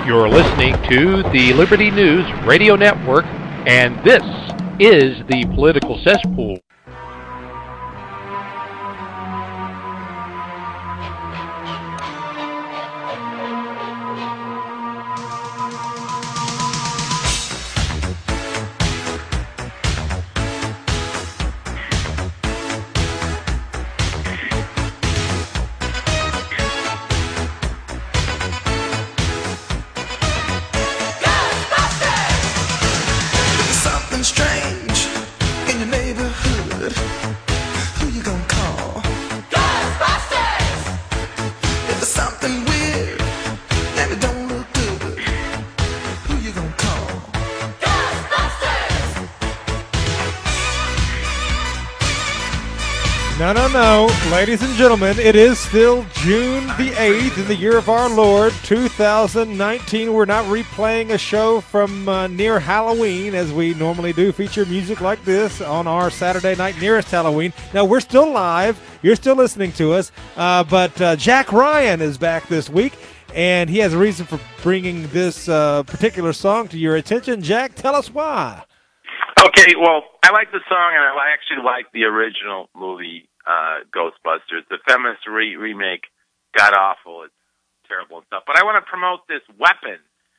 You're listening to the Liberty News Radio Network, and this is the Political Cesspool. No, ladies and gentlemen, it is still June the 8th in the year of our Lord, 2019. We're not replaying a show from near Halloween, as we normally do, feature music like this on our Saturday night nearest Halloween. No, we're still live. You're still listening to us, but Jack Ryan is back this week, and he has a reason for bringing this particular song to your attention. Jack, tell us why. Okay, well, I like the song, and I actually like the original movie, Ghostbusters. The feminist remake got awful. It's terrible and stuff. But I want to promote this weapon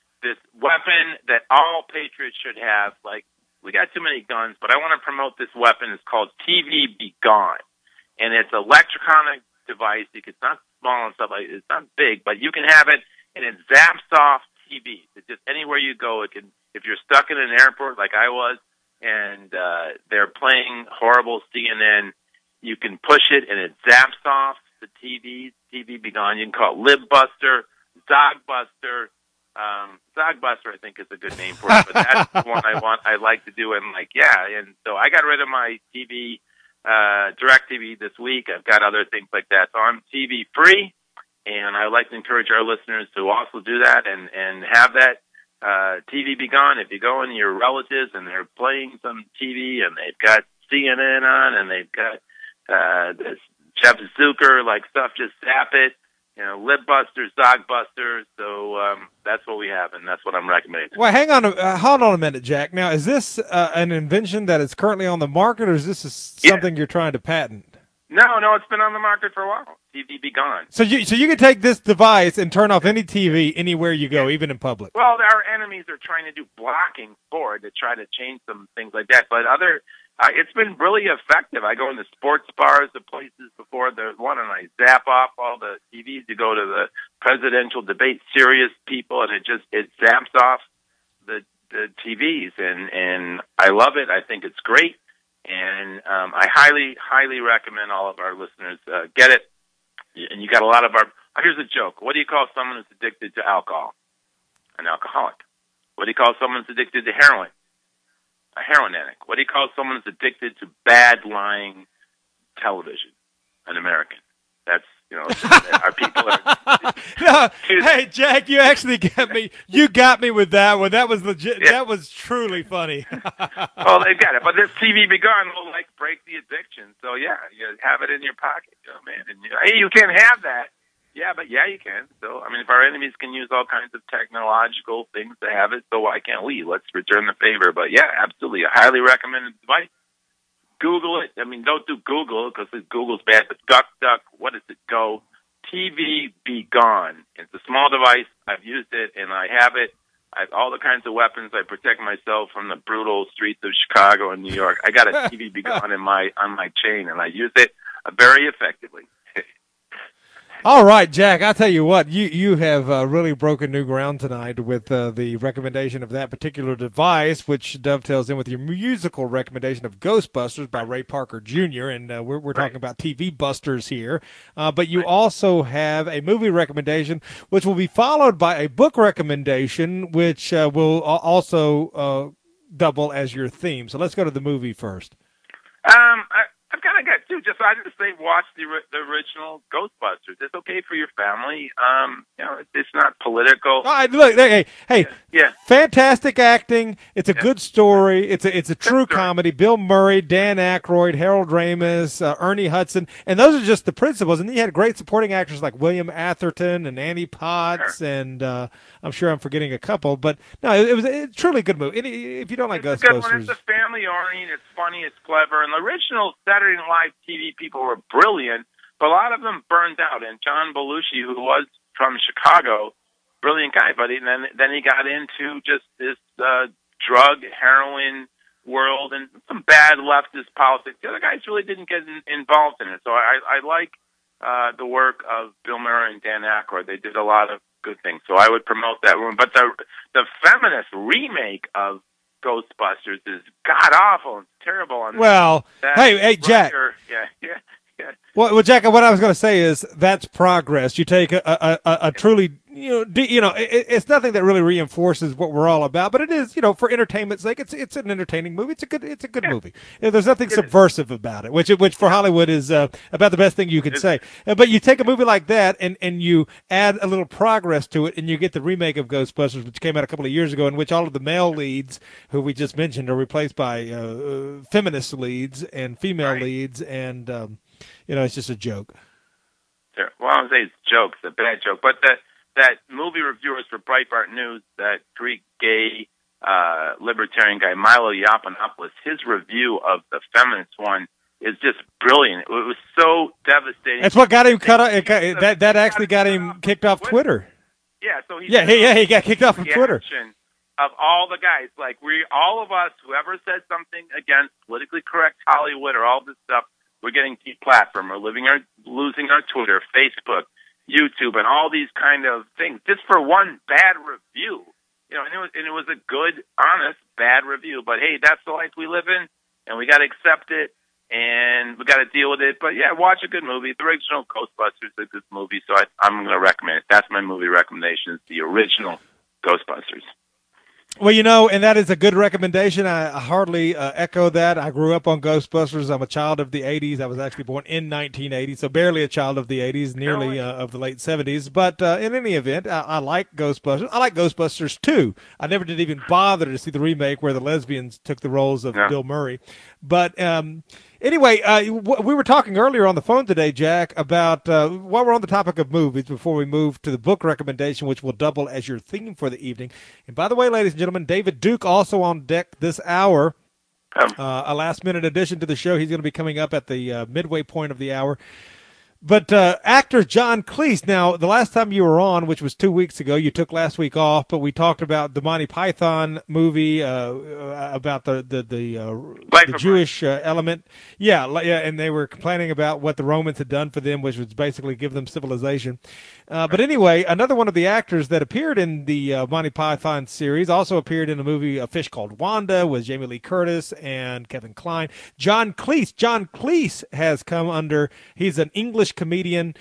that all patriots should have. Like, we got too many guns, but I want to promote this weapon. It's called TV Be Gone. And it's an electronic device. It's not small and stuff. It's not big, but you can have it, and it zaps off TVs. It's just anywhere you go. It can, if you're stuck in an airport like I was, and they're playing horrible CNN, you can push it and it zaps off the TVs. TV Be Gone. You can call it Libbuster, Zogbuster. Zogbuster, I think, is a good name for it, but that's the one I like to do. And and so I got rid of my TV, DirecTV this week. I've got other things like that. So I'm TV free, and I like to encourage our listeners to also do that and have that. TV Be Gone. If you go in your relatives and they're playing some TV and they've got CNN on and they've got this Jeff Zucker stuff, just zap it. You know, Libbuster, Zogbuster. So that's what we have, and that's what I'm recommending. Well, hang on, hold on a minute, Jack. Now, is this an invention that is currently on the market, or is this something you're trying to patent? No, it's been on the market for a while. TV Be Gone. So you can take this device and turn off any TV anywhere you go, even in public. Well, our enemies are trying to do blocking for it to try to change some things like that. But it's been really effective. I go into sports bars, the places before there's one, and I zap off all the TVs. You go to the presidential debate, serious people, and it zaps off the TVs, and I love it. I think it's great. And I highly, highly recommend all of our listeners get it. And you got a lot of our... Here's a joke. What do you call someone who's addicted to alcohol? An alcoholic. What do you call someone who's addicted to heroin? A heroin addict. What do you call someone who's addicted to bad lying television? An American. That's, our people are... No, hey, Jack, you actually got me. You got me with that one. That was legit. Yeah. That was truly funny. Well, they got it. But this TV Be Gone will, break the addiction. So, you have it in your pocket, man. And, hey, you can't have that. Yeah, but you can. So, if our enemies can use all kinds of technological things to have it, so why can't we? Let's return the favor. But, yeah, absolutely. I highly recommend the device. Google it. Don't do Google because Google's bad, but duck, what does it go? TV Be Gone. It's a small device. I've used it, and I have it. I have all the kinds of weapons. I protect myself from the brutal streets of Chicago and New York. I got a TV Be Gone on my chain, and I use it very effectively. All right, Jack, I'll tell you what, you have really broken new ground tonight with the recommendation of that particular device, which dovetails in with your musical recommendation of Ghostbusters by Ray Parker Jr., and we're talking about TV Busters here. But you also have a movie recommendation, which will be followed by a book recommendation, which will also double as your theme. So let's go to the movie first. I've kind of got too. I just say watch the original Ghostbusters. It's okay for your family. It's not political. Look, hey, Yeah. Fantastic acting. It's a good story. It's a true comedy. Bill Murray, Dan Aykroyd, Harold Ramis, Ernie Hudson, and those are just the principals. And then you had great supporting actors like William Atherton and Annie Potts, and I'm sure I'm forgetting a couple. But no, it was a truly good movie. If you don't like it's Ghostbusters, a good one. It's a family-oriented. It's funny. It's clever. And the original Saturday Night Live TV people were brilliant, but a lot of them burned out. And John Belushi, who was from Chicago, brilliant guy, but then he got into just this drug, heroin world and some bad leftist politics. The other guys really didn't get involved in it. So I like the work of Bill Murray and Dan Aykroyd. They did a lot of good things. So I would promote that one. But the feminist remake of Ghostbusters is god awful and terrible. Well, hey, Jack. Yeah. Well, Jack, what I was going to say is that's progress. You take a truly, it's nothing that really reinforces what we're all about, but it is, for entertainment's sake, it's an entertaining movie. It's a good movie. There's nothing subversive about it, which for Hollywood is about the best thing you could say. But you take a movie like that and you add a little progress to it, and you get the remake of Ghostbusters, which came out a couple of years ago, in which all of the male leads, who we just mentioned, are replaced by feminist leads and female leads, and it's just a joke. Sure. Well, I would say it's a joke. It's a bad joke. But that movie reviewers for Breitbart News, that Greek gay libertarian guy, Milo Yiannopoulos, his review of the feminist one is just brilliant. It was so devastating. That's what got him cut off. That actually got him kicked off Twitter. Yeah, so he got kicked off from Twitter. Of all the guys, like all of us, whoever said something against politically correct Hollywood or all this stuff, we're getting deplatformed. We're losing our Twitter, Facebook, YouTube, and all these kind of things just for one bad review. And it was a good, honest, bad review. But hey, that's the life we live in, and we got to accept it, and we got to deal with it. But yeah, watch a good movie. The original Ghostbusters is a good movie, so I'm going to recommend it. That's my movie recommendation: is the original Ghostbusters. Well, and that is a good recommendation. I hardly echo that. I grew up on Ghostbusters. I'm a child of the 80s. I was actually born in 1980, so barely a child of the 80s, nearly of the late 70s. But in any event, I like Ghostbusters. I like Ghostbusters 2. I never did even bother to see the remake where the lesbians took the roles of Bill Murray. But anyway, we were talking earlier on the phone today, Jack, about while we're on the topic of movies, before we move to the book recommendation, which will double as your theme for the evening. And by the way, ladies and gentlemen, David Duke also on deck this hour. A last-minute addition to the show. He's going to be coming up at the midway point of the hour. But actor John Cleese, now, the last time you were on, which was 2 weeks ago, you took last week off, but we talked about the Monty Python movie, about the Jewish element. Yeah, and they were complaining about what the Romans had done for them, which was basically give them civilization. But anyway, another one of the actors that appeared in the Monty Python series also appeared in a movie, A Fish Called Wanda, with Jamie Lee Curtis and Kevin Kline. John Cleese has come under, he's an English comedian,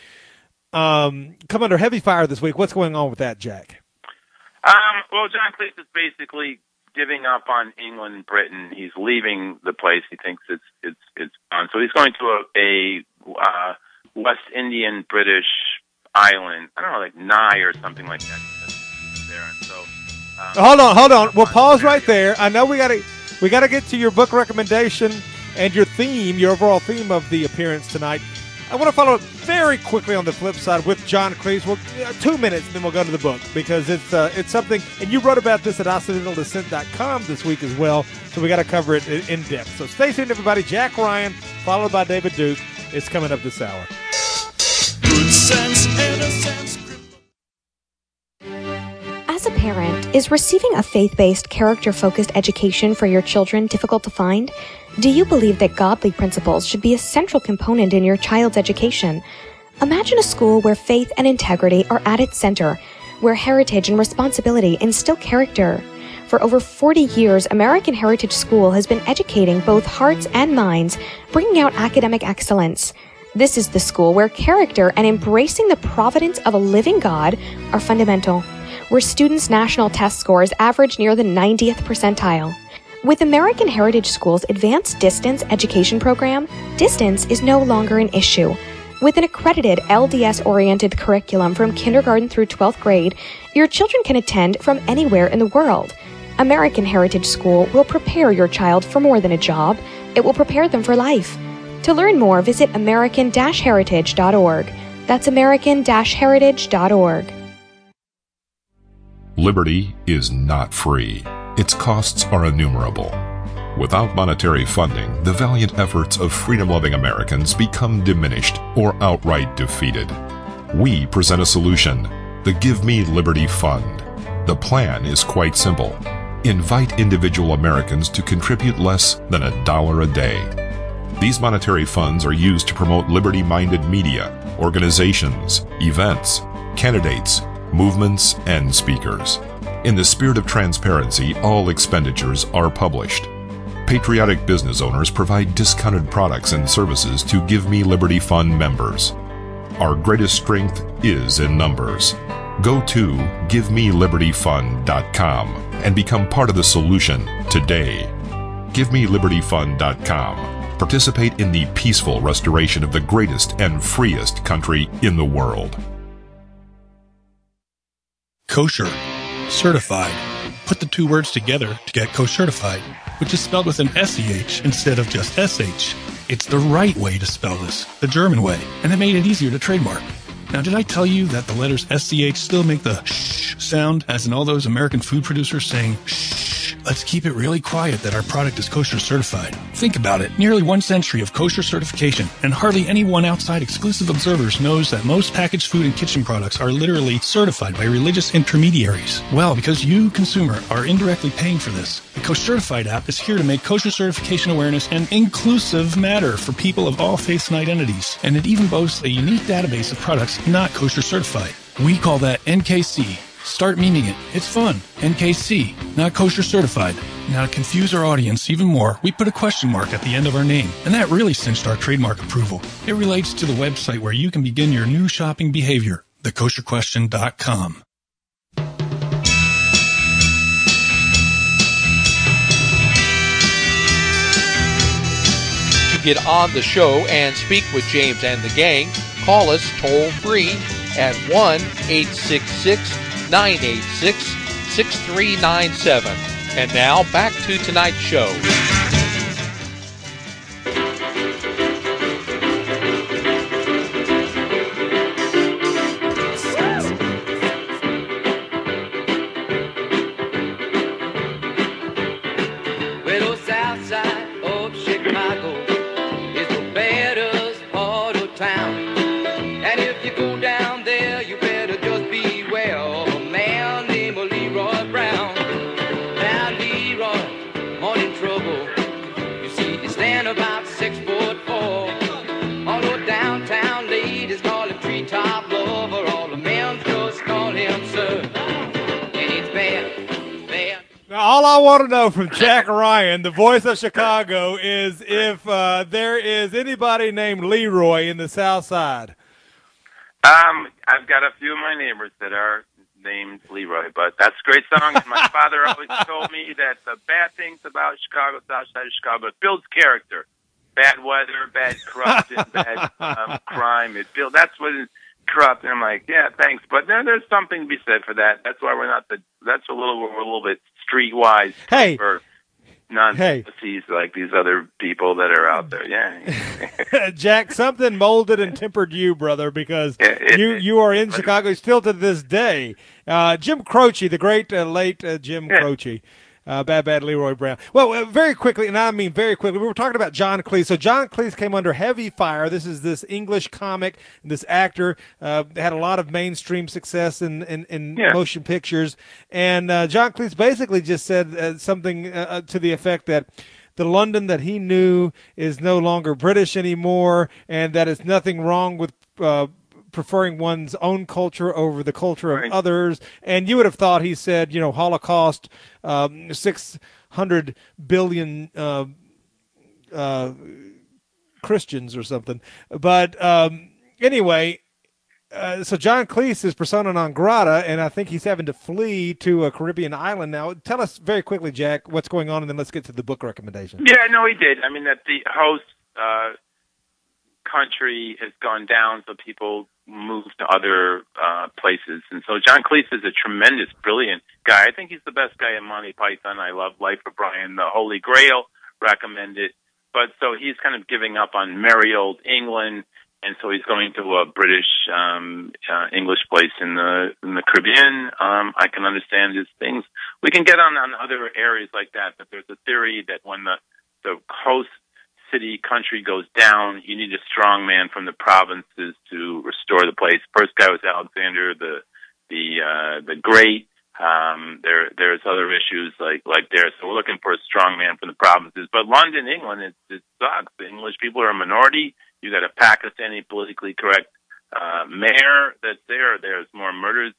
come under heavy fire this week. What's going on with that, Jack? Well, John Cleese is basically giving up on England and Britain. He's leaving the place. He thinks it's gone. So he's going to a West Indian British island. I don't know, like Nye or something like that. There. And so, hold on. We'll pause right there. I know we gotta get to your book recommendation and your theme, your overall theme of the appearance tonight. I want to follow up very quickly on the flip side with John Cleese. Well, 2 minutes, and then we'll go to the book, because it's something, and you wrote about this at OccidentalDescent.com this week as well, so we got to cover it in depth. So stay tuned, everybody. Jack Ryan, followed by David Duke, is coming up this hour. Good sense, innocence. As a parent, is receiving a faith-based, character-focused education for your children difficult to find? Do you believe that godly principles should be a central component in your child's education? Imagine a school where faith and integrity are at its center, where heritage and responsibility instill character. For over 40 years, American Heritage School has been educating both hearts and minds, bringing out academic excellence. This is the school where character and embracing the providence of a living God are fundamental, where students' national test scores average near the 90th percentile. With American Heritage School's Advanced Distance Education Program, distance is no longer an issue. With an accredited LDS-oriented curriculum from kindergarten through 12th grade, your children can attend from anywhere in the world. American Heritage School will prepare your child for more than a job. It will prepare them for life. To learn more, visit american-heritage.org. That's american-heritage.org. Liberty is not free. Its costs are innumerable. Without monetary funding, the valiant efforts of freedom-loving Americans become diminished or outright defeated. We present a solution, the Give Me Liberty Fund. The plan is quite simple. Invite individual Americans to contribute less than $1 a day. These monetary funds are used to promote liberty-minded media, organizations, events, candidates, movements, and speakers. In the spirit of transparency, all expenditures are published. Patriotic business owners provide discounted products and services to Give Me Liberty Fund members. Our greatest strength is in numbers. Go to GiveMeLibertyFund.com and become part of the solution today. GiveMeLibertyFund.com. Participate in the peaceful restoration of the greatest and freest country in the world. Kosher. Certified. Put the two words together to get kosher-certified, which is spelled with an SEH instead of just SH. It's the right way to spell this, the German way, and it made it easier to trademark. Now, did I tell you that the letters SCH still make the shh sound, as in all those American food producers saying shh? Let's keep it really quiet that our product is kosher certified. Think about it. Nearly 1 century of kosher certification, and hardly anyone outside exclusive observers knows that most packaged food and kitchen products are literally certified by religious intermediaries. Well, because you, consumer, are indirectly paying for this, the Kosher-Certified app is here to make kosher certification awareness an inclusive matter for people of all faiths and identities. And it even boasts a unique database of products not kosher certified. We call that NKC. Start memeing it. It's fun. NKC, not kosher certified. Now, to confuse our audience even more, we put a question mark at the end of our name, and that really cinched our trademark approval. It relates to the website where you can begin your new shopping behavior, thekosherquestion.com. To get on the show and speak with James and the gang, call us toll free at 1-866-986-6397. And now back to tonight's show. Well, the south side of Chicago is the baddest part of town. And if you go down there, you better just beware of a man named Leroy Brown. Now, Leroy, morning trouble. You see, he stand about 6'4". Although downtown ladies call him treetop lover, all the men just call him sir. And it's bad, bad. Now, all I want to know from Jack Ryan, the voice of Chicago, is if there is anybody named Leroy in the South Side. I've got a few of my neighbors that are named Leroy, but that's a great song. My father always told me that the bad things about Chicago, South Side of Chicago, it builds character. Bad weather, bad corruption, bad crime. That's what is corrupt. And I'm like, yeah, thanks, but there's something to be said for that. That's why we're a little bit streetwise. Hey. For non-pussies like these other people that are out there. Yeah. Jack, something molded and tempered you, brother, because you are in Chicago still to this day. Jim Croce, the great late Jim Croce. Bad Leroy Brown. Well, very quickly, and I mean very quickly, we were talking about John Cleese. So John Cleese came under heavy fire. This is this English comic, this actor, had a lot of mainstream success in motion pictures. And John Cleese basically just said something to the effect that the London that he knew is no longer British anymore, and that it's nothing wrong with preferring one's own culture over the culture of others. And you would have thought he said, Holocaust, 600 billion Christians or something. But anyway, So John Cleese is persona non grata, and I think he's having to flee to a Caribbean island now. Tell us very quickly, Jack, what's going on, and then let's get to the book recommendation. Yeah, no, he did. I mean, that the host country has gone down, so people move to other places. And so John Cleese is a tremendous, brilliant guy. I think he's the best guy in Monty Python. I love Life of Brian, The Holy Grail, recommend it. But so he's kind of giving up on merry old England, and so he's going to a British English place in the Caribbean. I can understand his things. We can get on other areas like that, but there's a theory that when the host city country goes down, you need a strong man from the provinces to restore the place. First guy was Alexander the Great. There's other issues like there. So we're looking for a strong man from the provinces. But London, England, it sucks. The English people are a minority. You got a Pakistani politically correct mayor that's there. There's more murders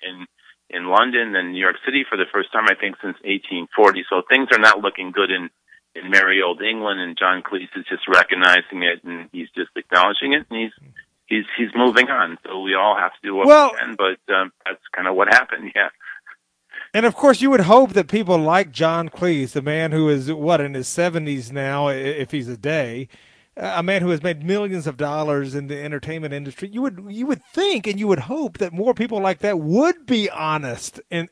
in London than New York City for the first time, I think, since 1840. So things are not looking good in merry old England, and John Cleese is just recognizing it, and he's just acknowledging it, and he's moving on. So we all have to do what we can, but that's kind of what happened, yeah. And of course, you would hope that people like John Cleese, the man who is in his 70s now, if he's a day, a man who has made millions of dollars in the entertainment industry, you would think and you would hope that more people like that would be honest and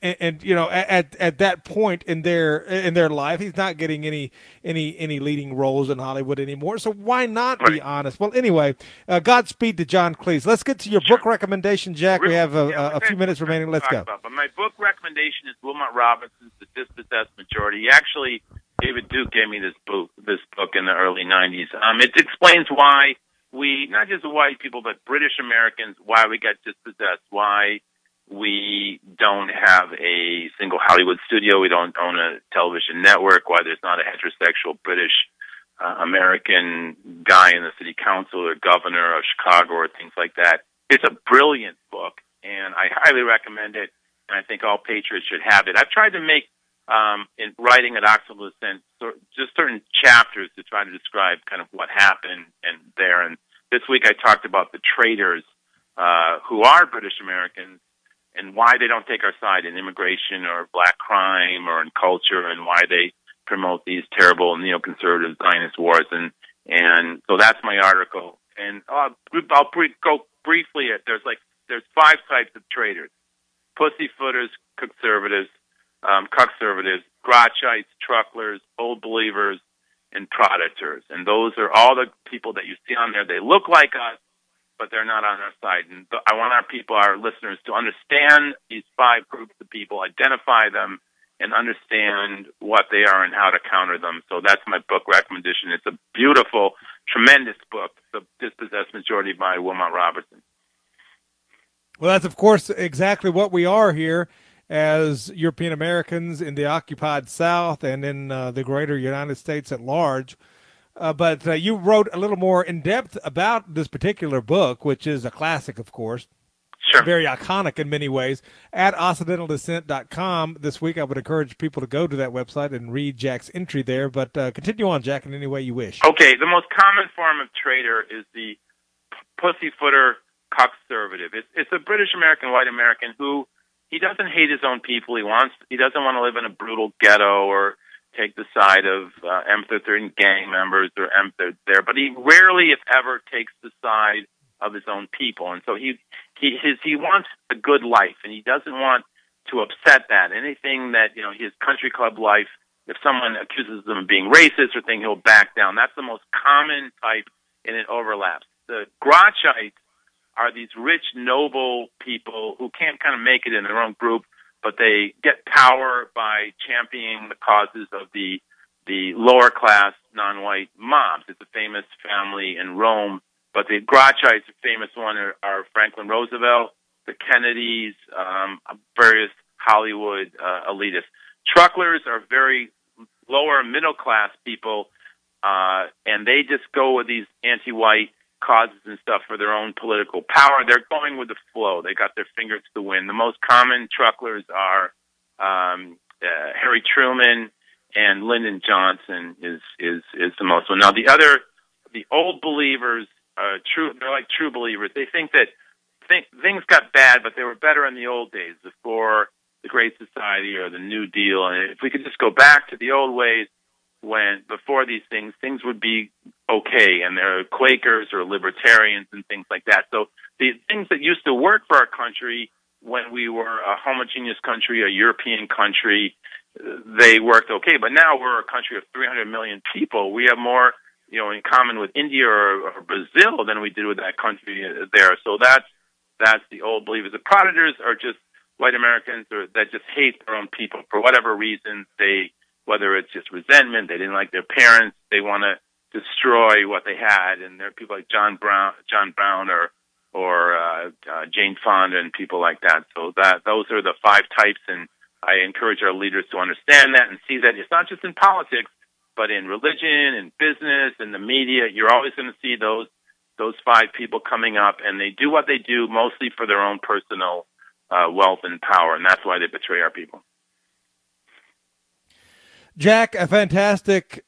at that point in their life. He's not getting any leading roles in Hollywood anymore, so why not be honest? Well, anyway, Godspeed to John Cleese. Let's get to your book recommendation, Jack. We have a few minutes remaining. Let's go. But my book recommendation is Wilmot Robinson's The Dispossessed Majority. Actually, David Duke gave me this book in the early 90s. It explains why we, not just white people, but British Americans, why we get dispossessed, why we don't have a single Hollywood studio, we don't own a television network, why there's not a heterosexual British American guy in the city council or governor of Chicago or things like that. It's a brilliant book, and I highly recommend it, and I think all patriots should have it. I've tried to make in writing at Oxford Lucent, just certain chapters to try to describe kind of what happened there. And this week I talked about the traitors who are British Americans and why they don't take our side in immigration or black crime or in culture, and why they promote these terrible neoconservative Zionist wars. And so that's my article. And I'll go briefly at there's 5 types of traitors: pussyfooters, conservatives, conservatives, Gotchites, trucklers, old believers, and prodators. And those are all the people that you see on there. They look like us, but they're not on our side. And I want our listeners to understand these 5 groups of people, identify them, and understand what they are and how to counter them. So that's my book recommendation. It's a beautiful, tremendous book, The Dispossessed Majority by Wilmot Robertson. Well, that's, of course, exactly what we are here as European Americans in the occupied South and in the greater United States at large. But you wrote a little more in depth about this particular book, which is a classic, of course. Sure. Very iconic in many ways. At OccidentalDescent.com this week, I would encourage people to go to that website and read Jack's entry there. But continue on, Jack, in any way you wish. Okay, the most common form of traitor is the pussyfooter conservative. It's a British American, white American who he doesn't hate his own people. He doesn't want to live in a brutal ghetto or take the side of M13 gang members or M13 there. But he rarely, if ever, takes the side of his own people. And so he wants a good life, and he doesn't want to upset that. Anything that, his country club life, if someone accuses him of being racist or thing, he'll back down. That's the most common type, and it overlaps. The Gotchites are these rich, noble people who can't kind of make it in their own group, but they get power by championing the causes of the lower class non-white mobs. It's a famous family in Rome, but the Gotchites, a famous one, are Franklin Roosevelt, the Kennedys, various Hollywood elitists. Trucklers are very lower middle class people, and they just go with these anti-white causes and stuff for their own political power. They're going with the flow. They got their finger to the wind. The most common trucklers are Harry Truman and Lyndon Johnson is the most one. Now the old believers, they're like true believers. They think that things got bad, but they were better in the old days before the Great Society or the New Deal. And if we could just go back to the old ways before these things would be okay. And there are Quakers or libertarians and things like that. So the things that used to work for our country when we were a homogeneous country, a European country, they worked okay. But now we're a country of 300 million people. We have more, in common with India or Brazil than we did with that country there. So that's the old belief. The predators are just white Americans that just hate their own people for whatever reason. Whether it's just resentment, they didn't like their parents, they want to destroy what they had. And there are people like John Brown or Jane Fonda and people like that. So those are the 5 types, and I encourage our leaders to understand that and see that it's not just in politics, but in religion, in business, in the media. You're always going to see those 5 people coming up, and they do what they do mostly for their own personal wealth and power, and that's why they betray our people. Jack, a fantastic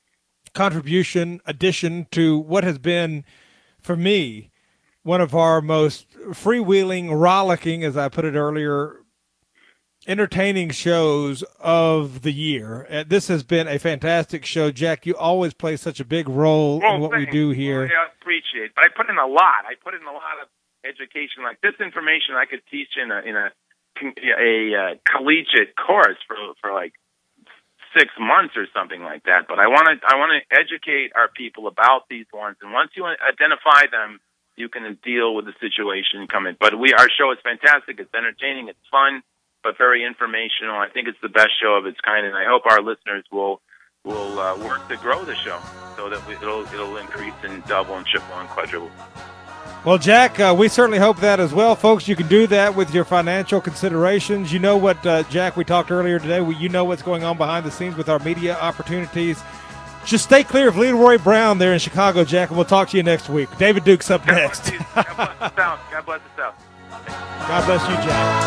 addition to what has been, for me, one of our most freewheeling, rollicking, as I put it earlier, entertaining shows of the year. This has been a fantastic show. Jack, you always play such a big role in what we do here. Well, I appreciate it. But I put in a lot. I put in a lot of education. Like this information I could teach in a collegiate course for like 6 months or something like that. But I want to educate our people about these ones. And once you identify them, you can deal with the situation coming. But our show is fantastic. It's entertaining. It's fun, but very informational. I think it's the best show of its kind, and I hope our listeners will work to grow the show so that it'll increase and double and triple and quadruple. Well, Jack, we certainly hope that as well. Folks, you can do that with your financial considerations. You know what, Jack, we talked earlier today. You know what's going on behind the scenes with our media opportunities. Just stay clear of Leroy Brown there in Chicago, Jack, and we'll talk to you next week. David Duke's up next. God bless the South. God bless the South. God bless you, Jack.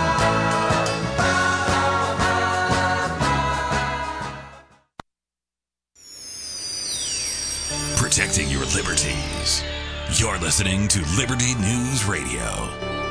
Protecting your liberties. You're listening to Liberty News Radio.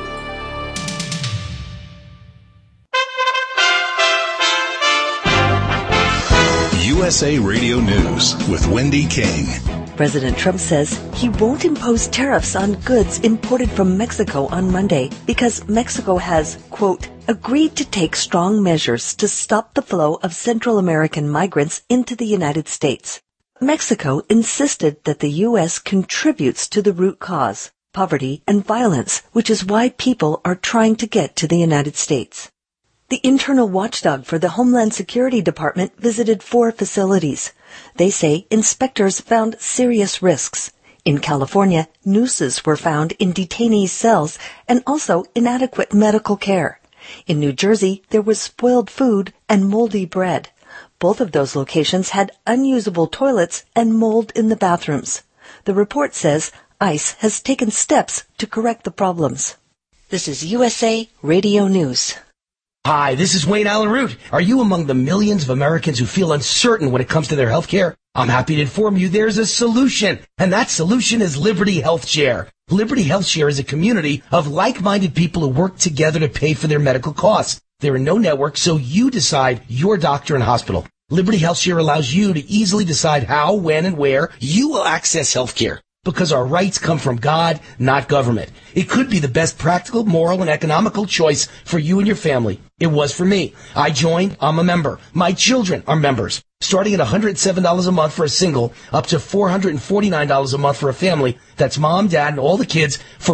USA Radio News with Wendy King. President Trump says he won't impose tariffs on goods imported from Mexico on Monday because Mexico has, quote, agreed to take strong measures to stop the flow of Central American migrants into the United States. Mexico insisted that the U.S. contributes to the root cause, poverty and violence, which is why people are trying to get to the United States. The internal watchdog for the Homeland Security Department visited 4 facilities. They say inspectors found serious risks. In California, nooses were found in detainees' cells and also inadequate medical care. In New Jersey, there was spoiled food and moldy bread. Both of those locations had unusable toilets and mold in the bathrooms. The report says ICE has taken steps to correct the problems. This is USA Radio News. Hi, this is Wayne Allen Root. Are you among the millions of Americans who feel uncertain when it comes to their health care? I'm happy to inform you there's a solution, and that solution is Liberty Health Share. Liberty Health Share is a community of like-minded people who work together to pay for their medical costs. There are no networks, so you decide your doctor and hospital. Liberty Health Share allows you to easily decide how, when, and where you will access health care. Because our rights come from God, not government. It could be the best practical, moral, and economical choice for you and your family. It was for me. I joined. I'm a member. My children are members. Starting at $107 a month for a single, up to $449 a month for a family. That's mom, dad, and all the kids for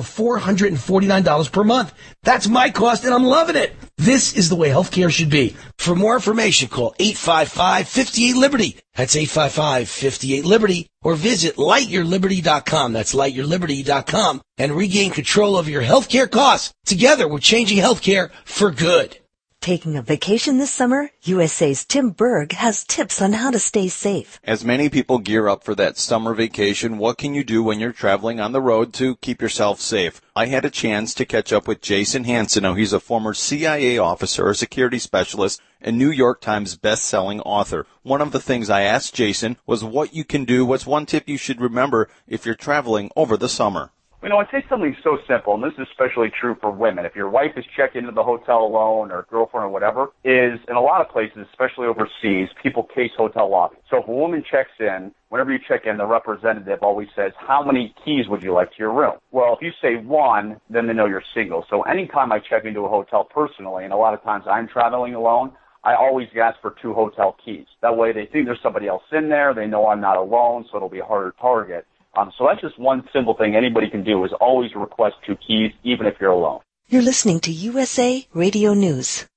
$449 per month. That's my cost, and I'm loving it. This is the way healthcare should be. For more information, call 855-58-LIBERTY. That's 855-58-LIBERTY. Or visit lightyourliberty.com. That's lightyourliberty.com. And regain control of your healthcare costs. Together, we're changing healthcare for good. Taking a vacation this summer? USA's Tim Berg has tips on how to stay safe. As many people gear up for that summer vacation, what can you do when you're traveling on the road to keep yourself safe? I had a chance to catch up with Jason Hansen. Now, he's a former CIA officer, a security specialist, and New York Times best-selling author. One of the things I asked Jason was what you can do, what's one tip you should remember if you're traveling over the summer? You know, I'd say something so simple, and this is especially true for women. If your wife is checking into the hotel alone or girlfriend or whatever, is in a lot of places, especially overseas, people case hotel lobbies. So if a woman checks in, whenever you check in, the representative always says, how many keys would you like to your room? Well, if you say one, then they know you're single. So anytime I check into a hotel personally, and a lot of times I'm traveling alone, I always ask for 2 hotel keys. That way they think there's somebody else in there. They know I'm not alone, so it'll be a harder target. So that's just one simple thing anybody can do is always request 2 keys, even if you're alone. You're listening to USA Radio News.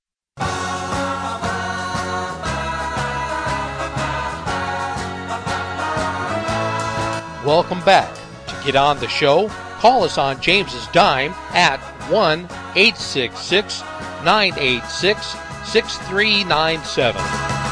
Welcome back. To get on the show, call us on James's Dime at 1-866-986-6397.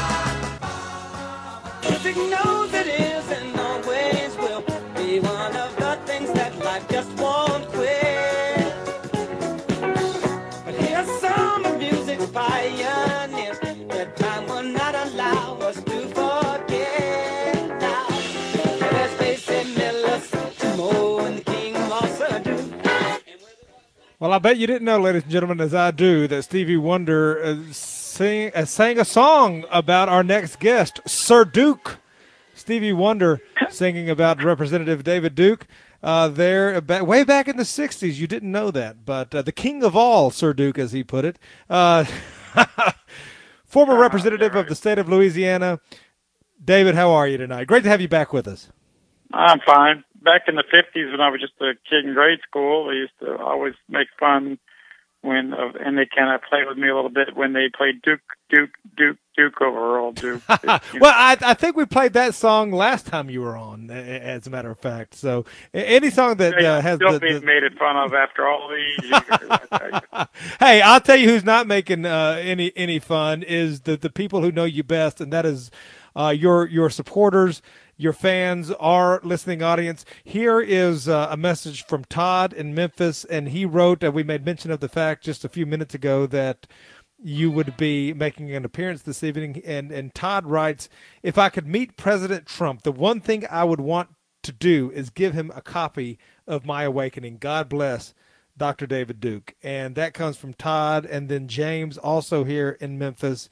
Music knows it is and always will be one of the things that life just won't quit. But here's some of music's pioneers that time will not allow us to forget. Now, there's Basie Mills, Mo, and the King of all Sardou. Well, I bet you didn't know, ladies and gentlemen, as I do, that Stevie Wonder sang a song about our next guest, Sir Duke. Stevie Wonder singing about Representative David Duke way back in the 60s. You didn't know that, but the king of all, Sir Duke, as he put it. Former representative of the state of Louisiana. David, how are you tonight? Great to have you back with us. I'm fine. Back in the 50s when I was just a kid in grade school, they used to always make fun and they kind of played with me a little bit when they played Duke over Earl Duke. Well, I think we played that song last time you were on, as a matter of fact. So any song that has still being made it fun of after all these years. Hey, I'll tell you who's not making any fun is the people who know you best, and that is your supporters, your fans, our listening audience. Here is a message from Todd in Memphis, and he wrote, we made mention of the fact just a few minutes ago that you would be making an appearance this evening, and Todd writes, if I could meet President Trump, the one thing I would want to do is give him a copy of My Awakening. God bless Dr. David Duke. And that comes from Todd, and then James, also here in Memphis,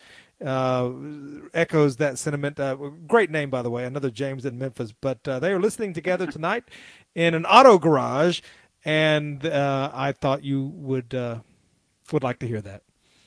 echoes that sentiment. Great name, by the way, another James in Memphis. But they are listening together tonight in an auto garage, and I thought you would like to hear that.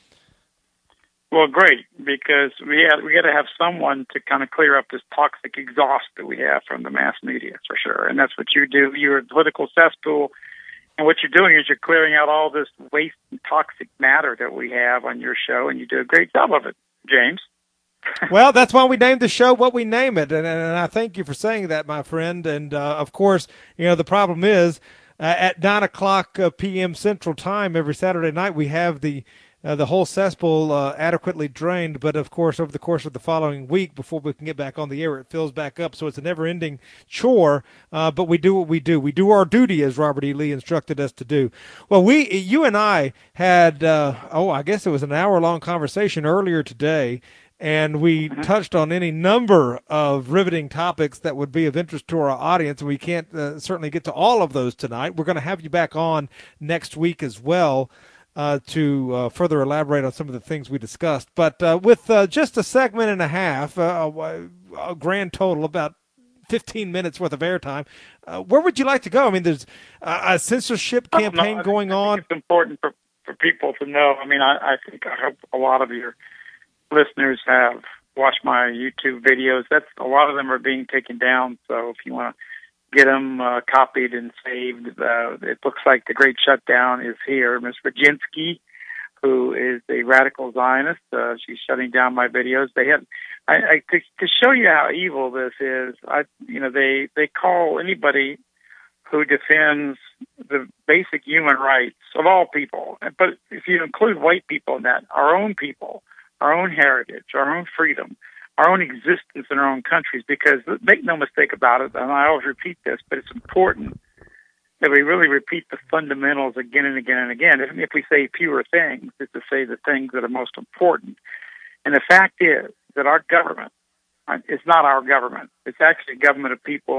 Well, great, because we got to have someone to kind of clear up this toxic exhaust that we have from the mass media, for sure. And that's what you do. You're a political cesspool, and what you're doing is you're clearing out all this waste and toxic matter that we have on your show, and you do a great job of it, James. Well, that's why we named the show what we name it, and I thank you for saying that, my friend. And, of course, the problem is at 9 o'clock p.m. Central Time every Saturday night we have the whole cesspool adequately drained, but of course over the course of the following week before we can get back on the air, it fills back up. So it's a never-ending chore, but we do what we do. We do our duty, as Robert E. Lee instructed us to do. Well, you and I had, I guess it was an hour-long conversation earlier today, and we touched on any number of riveting topics that would be of interest to our audience. We can't certainly get to all of those tonight. We're going to have you back on next week as well, to further elaborate on some of the things we discussed. But with just a segment and a half, a grand total, about 15 minutes worth of airtime, where would you like to go? I mean, there's a censorship campaign going on. It's important for people to know. I mean, I hope a lot of your listeners have watched my YouTube videos. A lot of them are being taken down, so if you want to get them copied and saved. It looks like the Great Shutdown is here. Ms. Brzezinski, who is a radical Zionist, she's shutting down my videos. They have, to show you how evil this is. They call anybody who defends the basic human rights of all people, but if you include white people in that, our own people, our own heritage, our own freedom, our own existence in our own countries, because make no mistake about it, and I always repeat this, but it's important that we really repeat the fundamentals again and again and again. If we say fewer things, it's to say the things that are most important. And the fact is that our government is not our government. It's actually a government of people,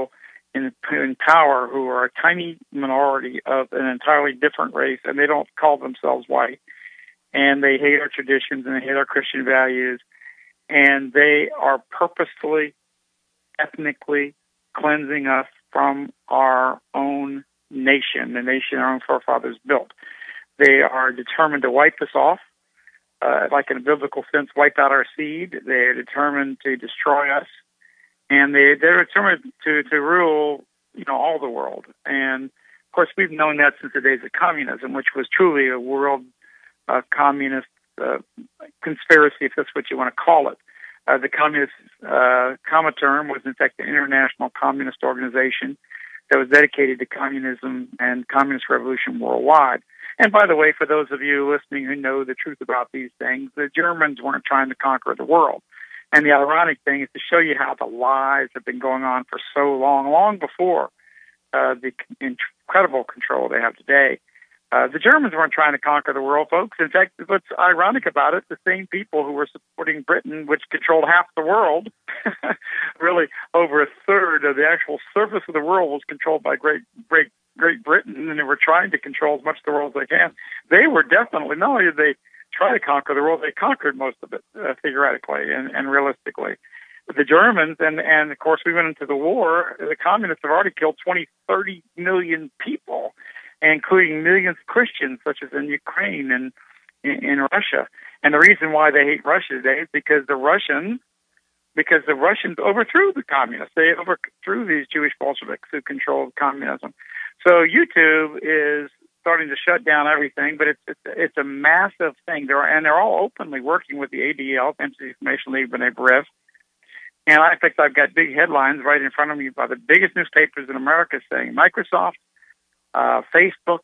in power who are a tiny minority of an entirely different race, and they don't call themselves white, and they hate our traditions and they hate our Christian values, and they are purposefully, ethnically cleansing us from our own nation, the nation our own forefathers built. They are determined to wipe us off, like in a biblical sense, wipe out our seed. They're determined to destroy us, and they're determined to rule, all the world. And of course, we've known that since the days of communism, which was truly a world communist conspiracy, if that's what you want to call it. The communist Comintern was, in fact, an international communist organization that was dedicated to communism and communist revolution worldwide. And by the way, for those of you listening who know the truth about these things, the Germans weren't trying to conquer the world. And the ironic thing is to show you how the lies have been going on for so long before the incredible control they have today. The Germans weren't trying to conquer the world, folks. In fact, what's ironic about it, the same people who were supporting Britain, which controlled half the world, really over a third of the actual surface of the world was controlled by Great Britain, and they were trying to control as much of the world as they can. They were definitely, not only did they try to conquer the world, they conquered most of it, theoretically and realistically. But the Germans, and of course we went into the war, the communists have already killed 20-30 million people, including millions of Christians, such as in Ukraine and in Russia. And the reason why they hate Russia today is because the Russians overthrew the communists. They overthrew these Jewish Bolsheviks who controlled communism. So YouTube is starting to shut down everything, but it's a massive thing. They're all openly working with the ADL, Anti-Defamation League, B'nai B'rith. And in fact, I've got big headlines right in front of me by the biggest newspapers in America saying Microsoft, Facebook,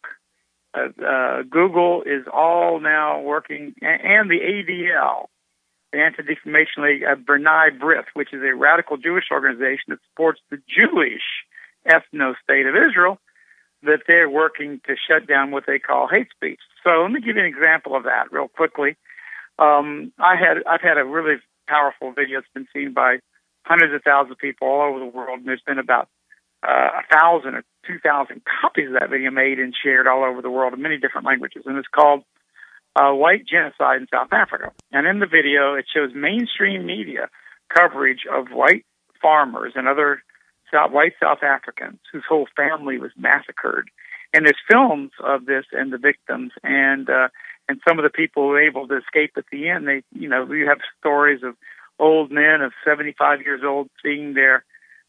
Google is all now working, and the ADL, the Anti-Defamation League of B'nai B'rith, which is a radical Jewish organization that supports the Jewish ethno-state of Israel, that they're working to shut down what they call hate speech. So let me give you an example of that real quickly. I've had a really powerful video that's been seen by hundreds of thousands of people all over the world, and there's been about 1,000 or 2,000 copies of that video made and shared all over the world in many different languages, and it's called White Genocide in South Africa. And in the video, it shows mainstream media coverage of white farmers and other white South Africans whose whole family was massacred. And there's films of this and the victims, and some of the people who were able to escape at the end. You have stories of old men of 75 years old seeing their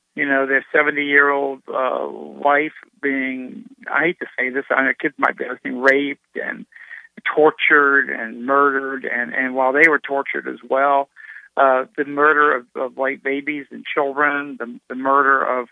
70-year-old wife being, I hate to say this, their kids might be listening, raped and tortured and murdered, and while they were tortured as well, the murder of white babies and children, the murder of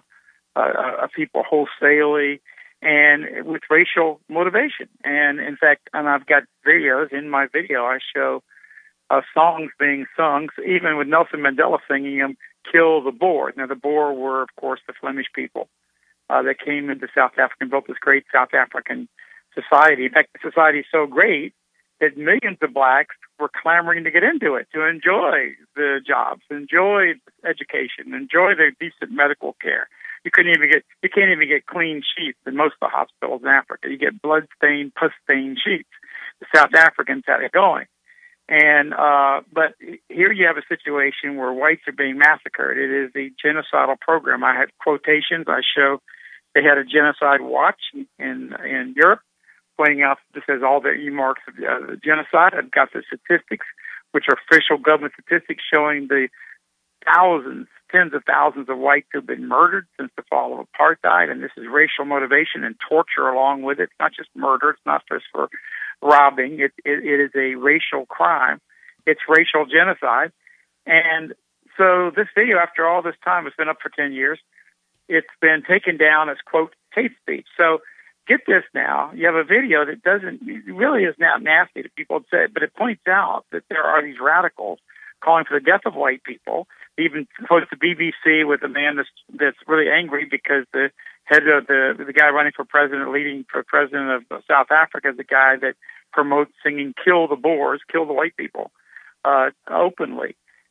people wholesalely, and with racial motivation. And in fact, I've got videos. In my video, I show songs being sung, even with Nelson Mandela singing them, "Kill the Boer." Now, the Boer were, of course, the Flemish people that came into South Africa and built this great South African society. In fact, the society is so great that millions of blacks were clamoring to get into it, to enjoy the jobs, enjoy education, enjoy the decent medical care. You can't even get clean sheets in most of the hospitals in Africa. You get blood-stained, pus-stained sheets. The South Africans had it going. And but here you have a situation where whites are being massacred. It is a genocidal program. I have quotations. I show they had a genocide watch in Europe, pointing out this has all the earmarks of the genocide. I've got the statistics, which are official government statistics showing the thousands, tens of thousands of whites who've been murdered since the fall of apartheid, and this is racial motivation and torture along with it. It's not just murder. It's not just for robbing. It is a racial crime. It's racial genocide. And so this video, after all this time, has been up for 10 years. It's been taken down as, quote, hate speech. So get this now. You have a video that really is not nasty to people say, but it points out that there are these radicals calling for the death of white people. They even quotes the BBC with a man that's really angry because the head of the guy running for president, leading for president of South Africa, is the guy that promotes singing "Kill the Boers, kill the white people," openly.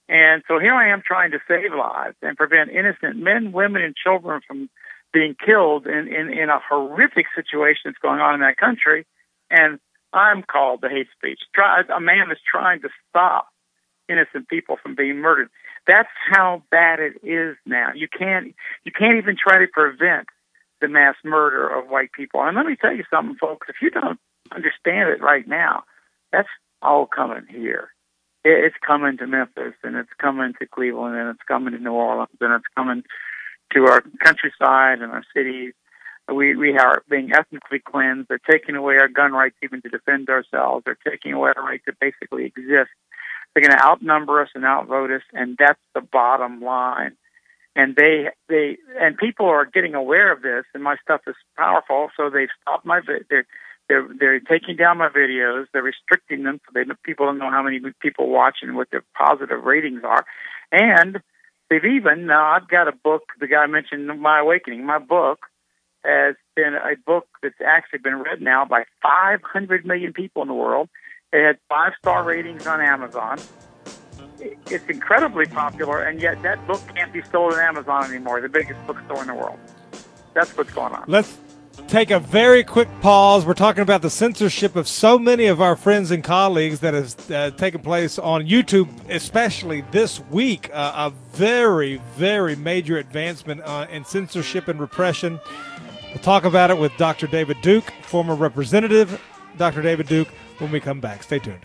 And so here I am trying to save lives and prevent innocent men, women, and children from being killed in a horrific situation that's going on in that country. And I'm called the hate speech. A man is trying to stop innocent people from being murdered. That's how bad it is now. You can't even try to prevent the mass murder of white people. And let me tell you something, folks. If you don't understand it right now, that's all coming here. It's coming to Memphis, and it's coming to Cleveland, and it's coming to New Orleans, and it's coming to our countryside and our cities. We are being ethnically cleansed. They're taking away our gun rights even to defend ourselves. They're taking away our right to basically exist. They're going to outnumber us and outvote us, and that's the bottom line. And and people are getting aware of this, and my stuff is powerful, so they've stopped they're taking down my videos. They're restricting them so people don't know how many people watch and what their positive ratings are. And they've I've got a book, the guy mentioned, My Awakening. My book has been a book that's actually been read now by 500 million people in the world. It had 5-star ratings on Amazon. It's incredibly popular, and yet that book can't be sold on Amazon anymore, the biggest bookstore in the world. That's what's going on. Let's take a very quick pause. We're talking about the censorship of so many of our friends and colleagues that has taken place on YouTube, especially this week. A very, very major advancement in censorship and repression. We'll talk about it with Dr. David Duke, former representative Dr. David Duke, when we come back. Stay tuned.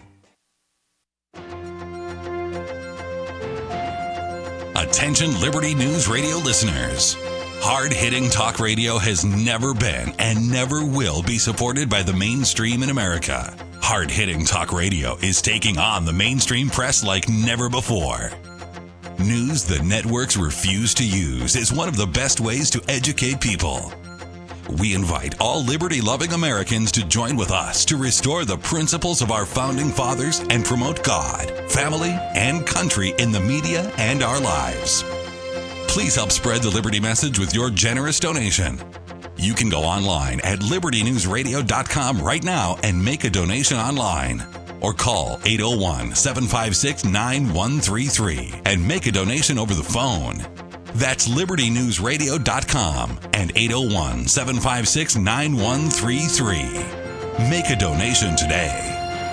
Attention Liberty News Radio listeners. Hard-hitting talk radio has never been and never will be supported by the mainstream in America. Hard-hitting talk radio is taking on the mainstream press like never before. News the networks refuse to use is one of the best ways to educate people. We invite all liberty-loving Americans to join with us to restore the principles of our founding fathers and promote God, family, and country in the media and our lives. Please help spread the Liberty message with your generous donation. You can go online at libertynewsradio.com right now and make a donation online. Or call 801-756-9133 and make a donation over the phone. That's libertynewsradio.com and 801-756-9133. Make a donation today.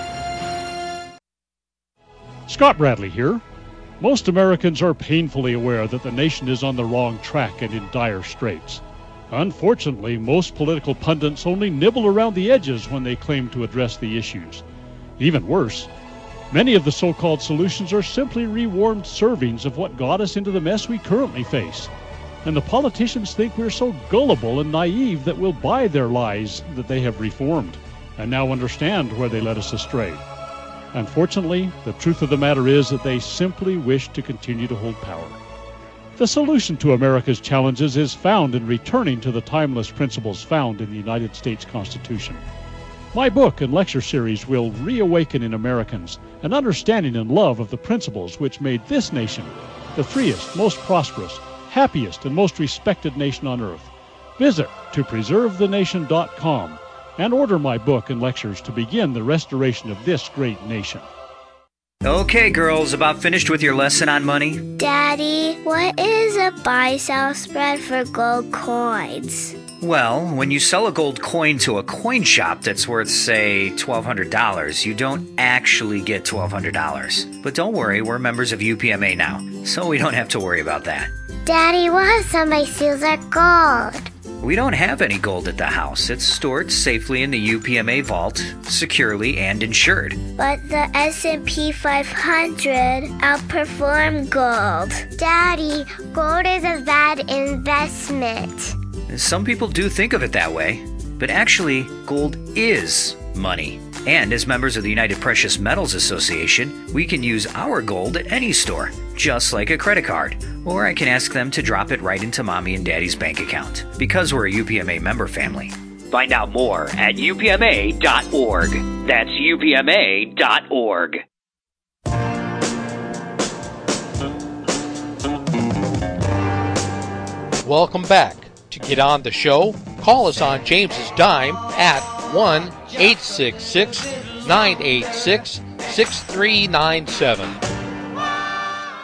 Scott Bradley here. Most Americans are painfully aware that the nation is on the wrong track and in dire straits. Unfortunately, most political pundits only nibble around the edges when they claim to address the issues. Even worse, many of the so-called solutions are simply rewarmed servings of what got us into the mess we currently face. And the politicians think we're so gullible and naive that we'll buy their lies that they have reformed, and now understand where they led us astray. Unfortunately, the truth of the matter is that they simply wish to continue to hold power. The solution to America's challenges is found in returning to the timeless principles found in the United States Constitution. My book and lecture series will reawaken in Americans an understanding and love of the principles which made this nation the freest, most prosperous, happiest, and most respected nation on earth. Visit topreservethenation.com and order my book and lectures to begin the restoration of this great nation. Okay, girls, about finished with your lesson on money? Daddy, what is a buy-sell spread for gold coins? Well, when you sell a gold coin to a coin shop that's worth, say, $1,200, you don't actually get $1,200. But don't worry, we're members of UPMA now, so we don't have to worry about that. Daddy, what if somebody steals our gold? We don't have any gold at the house. It's stored safely in the UPMA vault, securely and insured. But the S&P 500 outperformed gold. Daddy, gold is a bad investment. Some people do think of it that way, but actually, gold is money. And as members of the United Precious Metals Association, we can use our gold at any store, just like a credit card. Or I can ask them to drop it right into Mommy and Daddy's bank account, because we're a UPMA member family. Find out more at upma.org. That's upma.org. Welcome back. To get on the show, call us on James's Dime at 1-866-986-6397.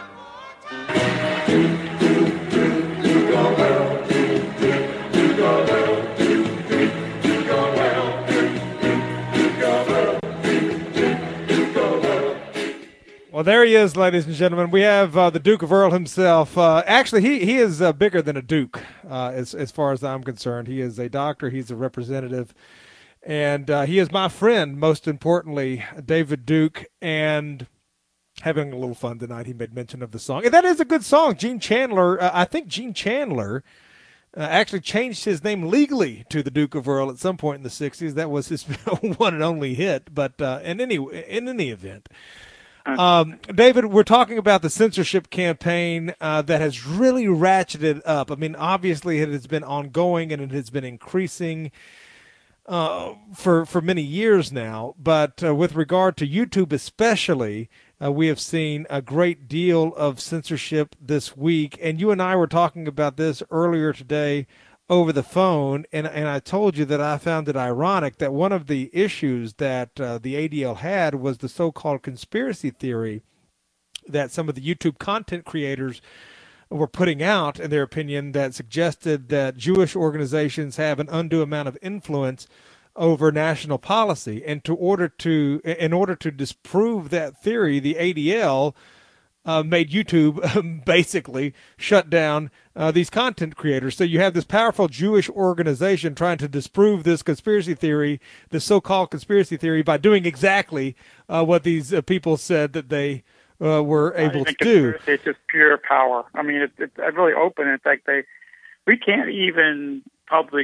Well, there he is, ladies and gentlemen. We have the Duke of Earl himself. Actually, he is bigger than a duke, as far as I'm concerned. He is a doctor. He's a representative. And he is my friend, most importantly, David Duke. And having a little fun tonight, he made mention of the song. And that is a good song. Gene Chandler, I think Gene Chandler actually changed his name legally to the Duke of Earl at some point in the 60s. That was his one and only hit. But in any event, David, we're talking about the censorship campaign that has really ratcheted up. I mean, obviously it has been ongoing and it has been increasing for many years now. But with regard to YouTube especially, we have seen a great deal of censorship this week. And you and I were talking about this earlier today over the phone, and I told you that I found it ironic that one of the issues that the ADL had was the so-called conspiracy theory that some of the YouTube content creators were putting out, in their opinion, that suggested that Jewish organizations have an undue amount of influence over national policy. And in order to disprove that theory, the ADL made YouTube basically shut down these content creators. So you have this powerful Jewish organization trying to disprove this conspiracy theory, this so-called conspiracy theory, by doing exactly what these people said that they were able to do. It's just pure power. I mean, it's really open. In fact, we can't even publish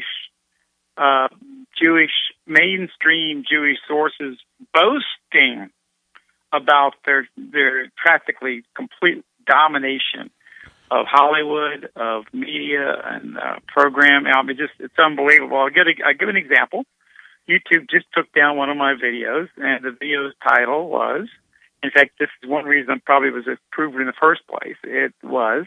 mainstream Jewish sources boasting about their practically complete domination of Hollywood, of media, and program. I mean, it's unbelievable. I'll give an example. YouTube just took down one of my videos, and the video's title was, in fact, this is one reason probably was approved in the first place. It was,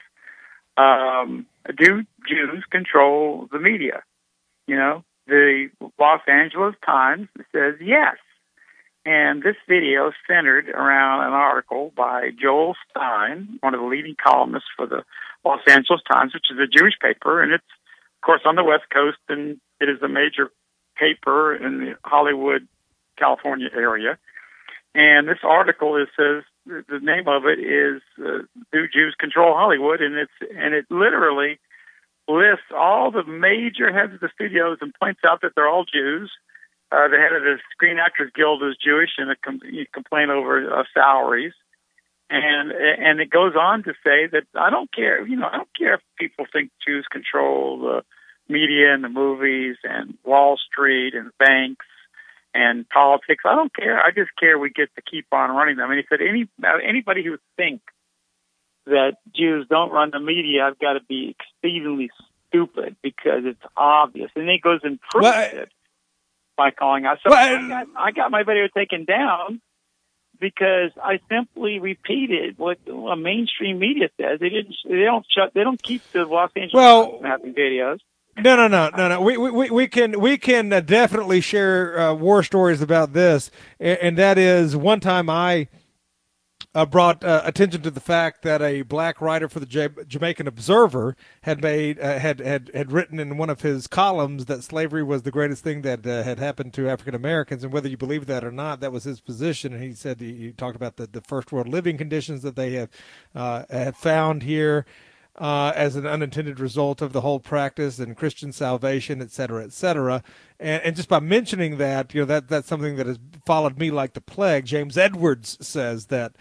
do Jews control the media? You know, the Los Angeles Times says yes. And this video centered around an article by Joel Stein, one of the leading columnists for the Los Angeles Times, which is a Jewish paper, and it's, of course, on the West Coast, and it is a major paper in the Hollywood, California area. And this article says the name of it is "Do Jews Control Hollywood?" and it literally lists all the major heads of the studios and points out that they're all Jews. The head of the Screen Actors Guild is Jewish, and you complain over salaries. And it goes on to say that I don't care if people think Jews control the media and the movies and Wall Street and banks and politics. I don't care. I just care we get to keep on running them. And he said anybody who thinks that Jews don't run the media, I've got to be exceedingly stupid because it's obvious. And then he goes and proves it by calling out. So I got my video taken down because I simply repeated what a mainstream media says. They don't keep the Los Angeles Times having videos. No. We can definitely share war stories about this, and that is one time I brought attention to the fact that a black writer for the Jamaican Observer had written in one of his columns that slavery was the greatest thing that had happened to African Americans, and whether you believe that or not, that was his position. And he said he talked about the first world living conditions that they have found here as an unintended result of the whole practice and Christian salvation, et cetera, et cetera. And just by mentioning that, that's something that has followed me like the plague. James Edwards says that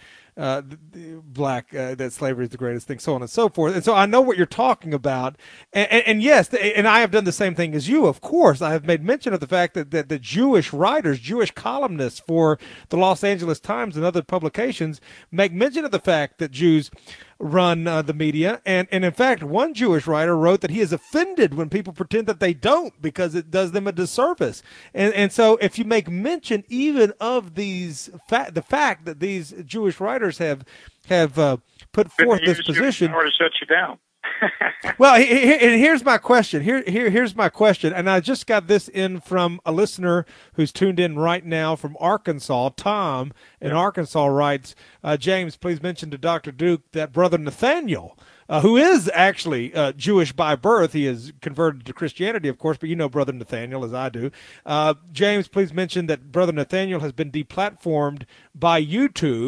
that slavery is the greatest thing, so on and so forth. And so I know what you're talking about. And yes, and I have done the same thing as you, of course. I have made mention of the fact that the Jewish writers, Jewish columnists for the Los Angeles Times and other publications make mention of the fact that Jews run the media. And in fact, one Jewish writer wrote that he is offended when people pretend that they don't because it does them a disservice. And so if you make mention even of the fact that these Jewish writers have put forth this position, or to shut you down. Well, and here's my question. Here's my question, and I just got this in from a listener who's tuned in right now from Arkansas. Tom in Arkansas writes, James, please mention to Dr. Duke that Brother Nathaniel, who is actually Jewish by birth. He is converted to Christianity, of course, but you know Brother Nathaniel as I do. James, please mention that Brother Nathaniel has been deplatformed by YouTube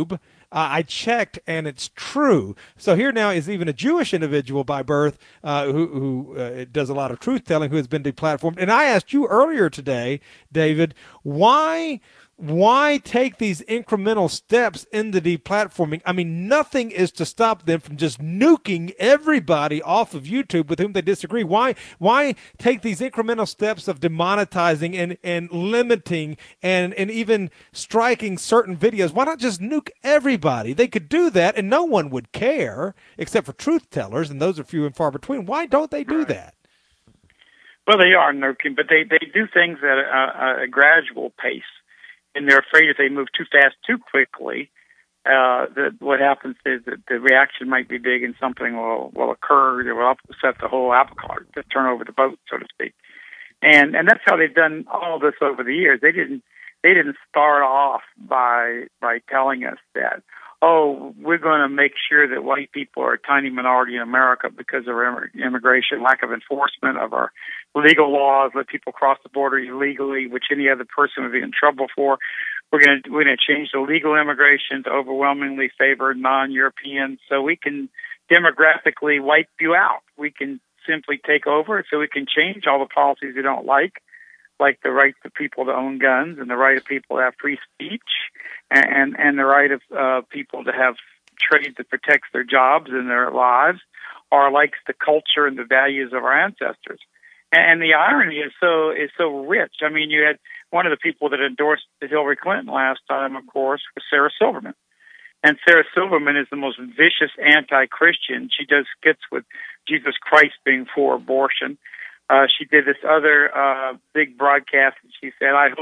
I checked, and it's true. So here now is even a Jewish individual by birth who does a lot of truth-telling, who has been deplatformed. And I asked you earlier today, David, why take these incremental steps in the deplatforming? I mean, nothing is to stop them from just nuking everybody off of YouTube with whom they disagree. Why take these incremental steps of demonetizing and limiting and even striking certain videos? Why not just nuke everybody? They could do that and no one would care, except for truth tellers, and those are few and far between. Why don't they do that? Well, they are nuking, but they do things at a gradual pace. And they're afraid if they move too fast, too quickly, that what happens is that the reaction might be big and something will occur that will upset the whole apple cart, to turn over the boat, so to speak. And that's how they've done all this over the years. They didn't start off by telling us that, oh, we're going to make sure that white people are a tiny minority in America because of our immigration, lack of enforcement of our legal laws, let people cross the border illegally, which any other person would be in trouble for. We're going to change the legal immigration to overwhelmingly favor non-Europeans so we can demographically wipe you out. We can simply take over so we can change all the policies we don't like the right of people to own guns and the right of people to have free speech and the right of people to have trade that protects their jobs and their lives, or likes the culture and the values of our ancestors. And the irony is so rich. I mean, you had one of the people that endorsed Hillary Clinton last time, of course, was Sarah Silverman. And Sarah Silverman is the most vicious anti-Christian. She does skits with Jesus Christ being for abortion. She did this other big broadcast, and she said, I'm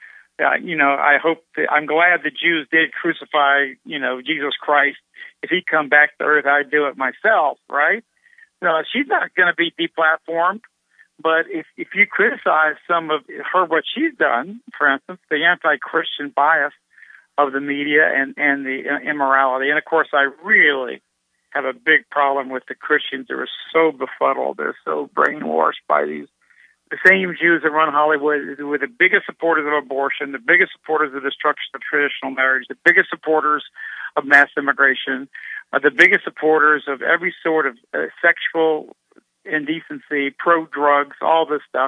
glad the Jews did crucify, Jesus Christ. If he'd come back to earth, I'd do it myself, right? No, she's not going to be deplatformed. But if you criticize some of her, what she's done, for instance, the anti-Christian bias of the media and the immorality, and of course I really have a big problem with the Christians that are so befuddled, they're so brainwashed by the same Jews that run Hollywood, who are the biggest supporters of abortion, the biggest supporters of destruction of traditional marriage, the biggest supporters of mass immigration, the biggest supporters of every sort of sexual indecency, pro-drugs, all this stuff,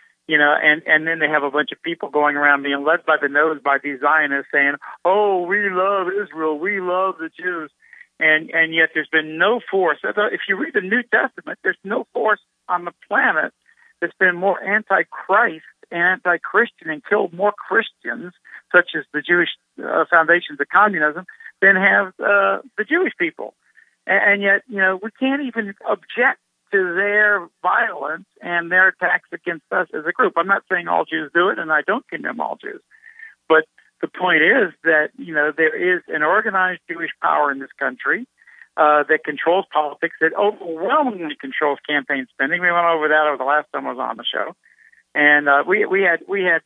and then they have a bunch of people going around being led by the nose by these Zionists saying, oh, we love Israel, we love the Jews, and yet there's been no force. If you read the New Testament, there's no force on the planet that's been more anti-Christ and anti-Christian and killed more Christians, such as the Jewish foundations of communism, than have the Jewish people. And yet, we can't even object to their violence and their attacks against us as a group. I'm not saying all Jews do it, and I don't condemn all Jews. But the point is that, there is an organized Jewish power in this country that controls politics, that overwhelmingly controls campaign spending. We went over that over the last time I was on the show. And we had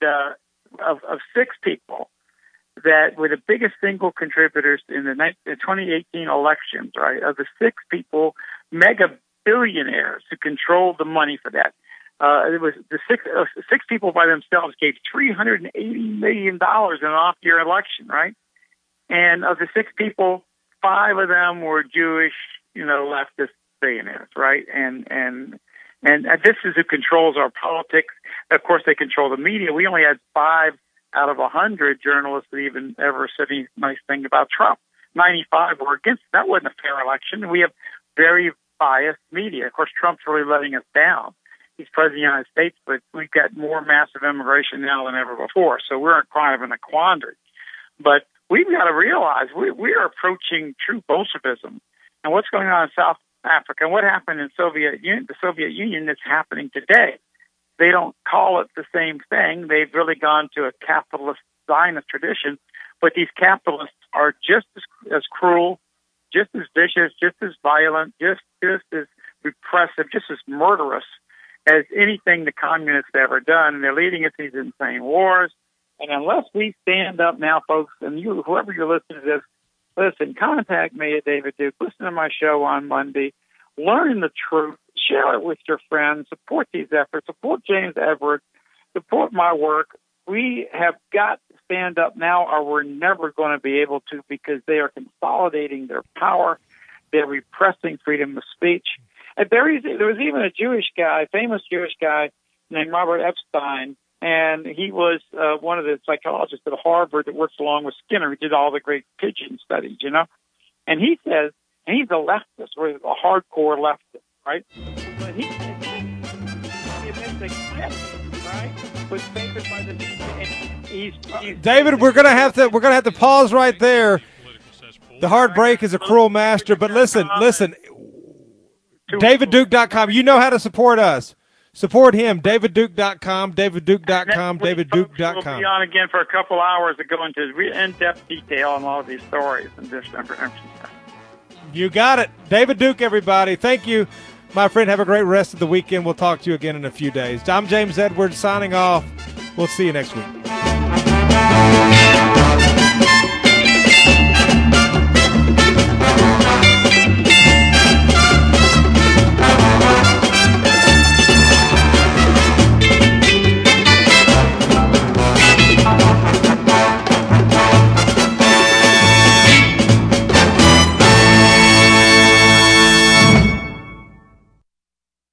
of six people that were the biggest single contributors in the 2018 elections, right? Of the six people, mega billionaires who controlled the money for that. It was the six people by themselves gave $380 million in an off-year election, right? And of the six people, 5 of them were Jewish, leftist billionaires, right? And this is who controls our politics. Of course, they control the media. We only had 5 out of 100 journalists that even ever said any nice thing about Trump. 95 were against. That wasn't a fair election. We have very biased media. Of course, Trump's really letting us down. He's president of the United States, but we've got more massive immigration now than ever before. So we're kind of in a quandary. But we've got to realize we are approaching true Bolshevism. And what's going on in South Africa and what happened in the Soviet Union is happening today. They don't call it the same thing. They've really gone to a capitalist Zionist tradition. But these capitalists are just as cruel, just as vicious, just as violent, just as repressive, just as murderous as anything the communists have ever done. And they're leading us these insane wars. And unless we stand up now, folks, and you, whoever you're listening to this, listen, contact me at David Duke. Listen to my show on Monday. Learn the truth. Share it with your friends. Support these efforts. Support James Edwards. Support my work. We have got to stand up now or we're never going to be able to, because they are consolidating their power. They're repressing freedom of speech. And there was even a Jewish guy, famous Jewish guy named Robert Epstein, and he was one of the psychologists at Harvard that works along with Skinner, who did all the great pigeon studies, And he says, and he's a leftist, or a hardcore leftist, right? But he says the Amendment, right, was favored by the he's David, we're gonna have to pause right there. The hard break is a cruel master, but listen. DavidDuke.com. You know how to support us. Support him. DavidDuke.com. DavidDuke.com. DavidDuke.com. We'll be on again for a couple hours to go into in-depth detail on all of these stories and this information. You got it. David Duke, everybody. Thank you, my friend. Have a great rest of the weekend. We'll talk to you again in a few days. I'm James Edwards signing off. We'll see you next week.